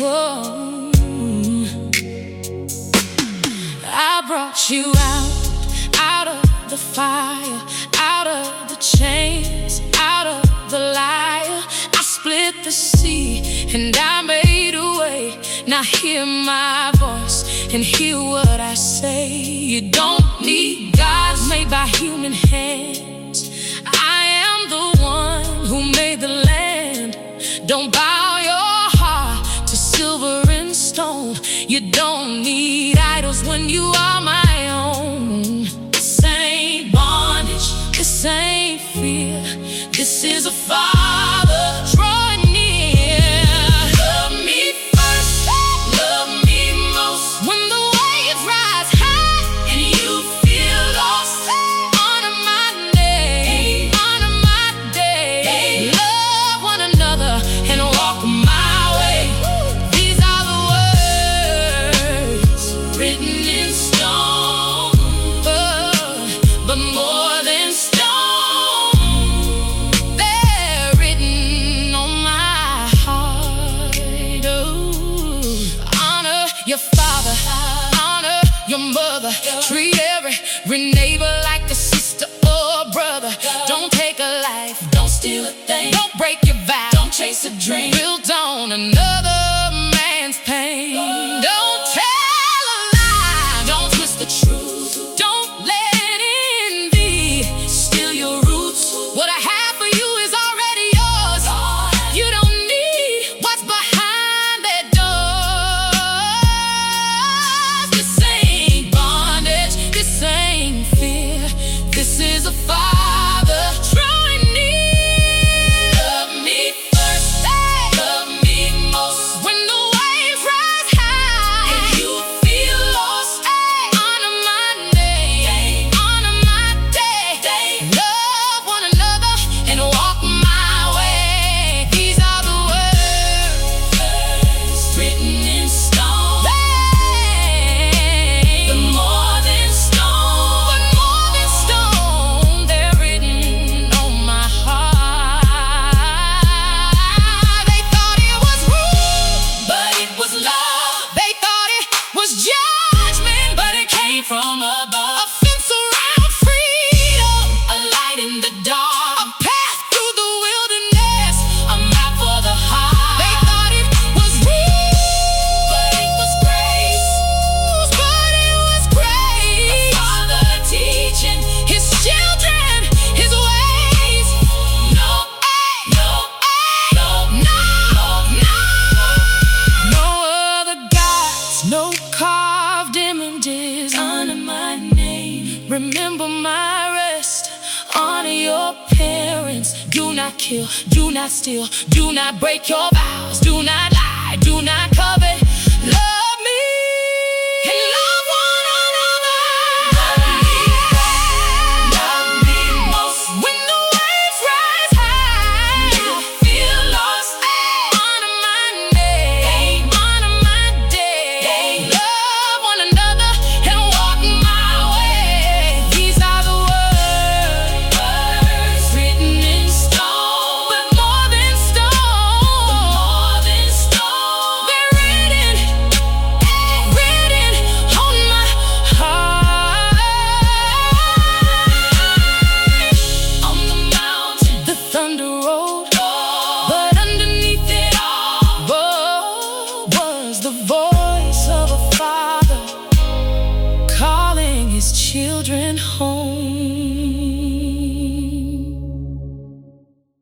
Whoa. I brought you out of the fire, out of the chains, out of the liar. I split the sea and I made a way. Now hear my voice and hear what I say. You don't need gods made by human hands. I am the one who made the land. Don't bow your heart to silver and stone. You don't need idols when you are my own. This ain't bondage, this ain't fear. This is a father drawing near. Love me first, love me most. When the waves rise high and you feel lost, honor my name, honor my day. Love one another and walk my way. These are the words written in stone, but more than stone. They're written on my heart. Oh, honor your father, honor your mother. Treat every neighbor like a sister or a brother. Don't take a life, don't steal a thing, don't break your vow, don't chase a dream built on another man's pain. Don't tell a lie, don't twist the truth, don't let envy steal your roots. What I have for you is already yours. You don't need what's behind that door. This ain't bondage, this ain't fear. This is a father drawing near. Love me first, love me most. When the waves rise high and you feel lost, honor my name, honor my day. Love one another and walk my way. These are the words written in stone. But more than stone, but more than stone. They're written on my heart. They thought it was rude, but it was love. They thought it was judgment, but it came from above. A fence around freedom, a light in the dark, a path through the wilderness, a map for the heart. They thought it was rude, but it was grace. But it was grace. A father teaching his children his ways. No, no, no, no, no. No other gods, no carved images. Honor my name, remember my rest. Honor your parents. Do not kill, do not steal, do not break your vows. Do not lie, do not covet. Love me and love one another. Love me most. When the waves rise high, you feel lost, honor my name, honor my day. Love one another and walk my way. These are the words written in stone, but more than stone, more than stone. They're written on my heart. On the mountain, the thunder rolled, but underneath it all was the voice of a father calling his children home.